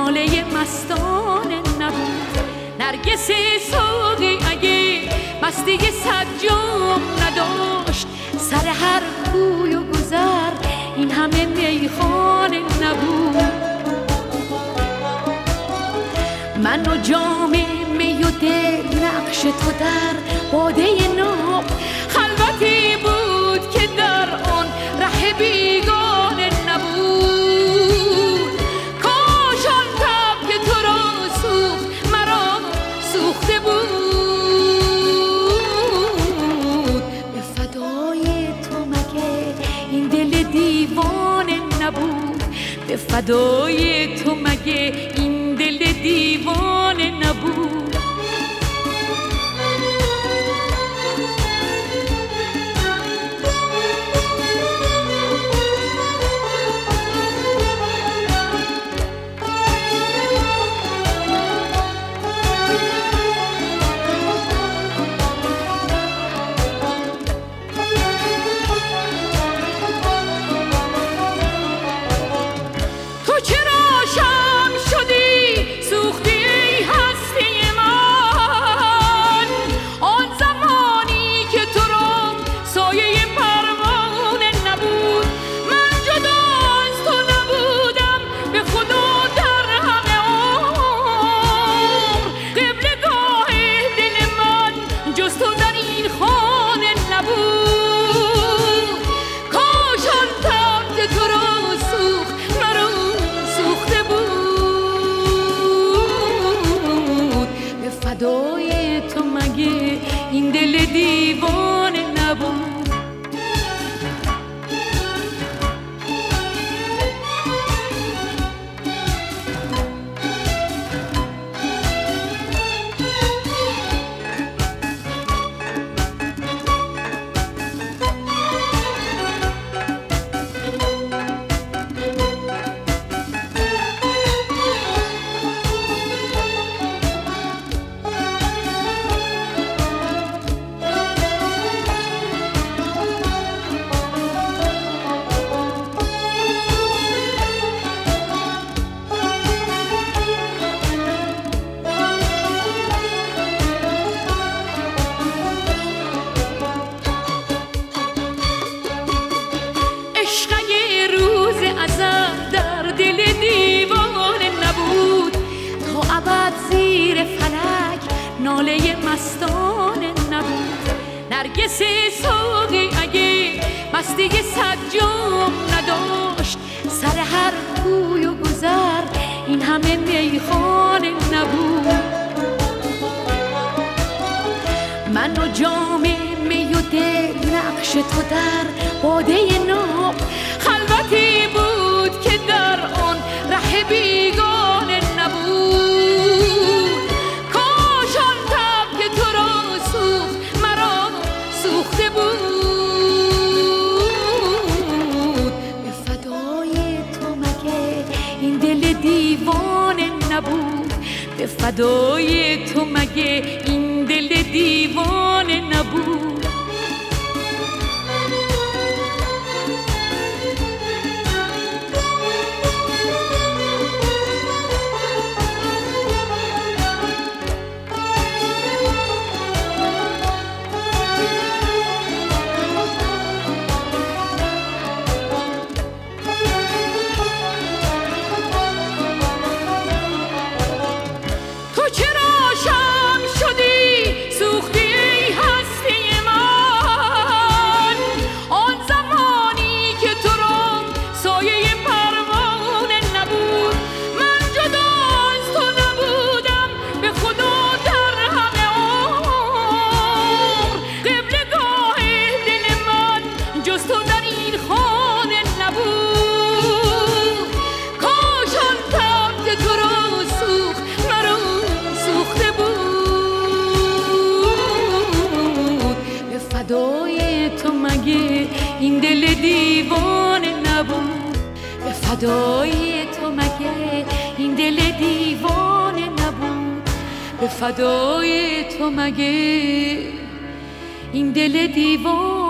ناله مستانه نبود. نرگس ساقی اگه مستی صد جام نداشت، سر هر کوی و گذر این همه میخانه نبود. من و جام می و دل نقش تو در باده ناب، خلوتی بود که در آن ره بیگانه نبود. کاش آن تب که تو را سوخت مرا سوخته بود. به فدای تو مگه این دل دیوانه نبود؟ به فدای تو مگه این دل دیوانه نبود؟ فدای تو مگه این دل دیوانه نبود؟ در دل دیوانه نبود. تا ابد زیر فلک ناله مستانه نبود. نرگس ساقی اگه مستی صد جام نداشت، سر هر کوی و گذر این همه میخانه نبود. من و جام می و دل نقش تو در باده ناب، خلوتی بود که در آن ره بیگانه نبود. کاش آن تب که تو را سوخت مرا سوخته بود. به فدای تو مگه این دل دیوانه نبود؟ به فدای تو مگه این دل دیوانه نبود؟ فدای تو مگه این دل دیوانه نبود؟ به فدای تو مگه این دل دیوانه نبود؟ به فدای تو مگه این دل دیوانه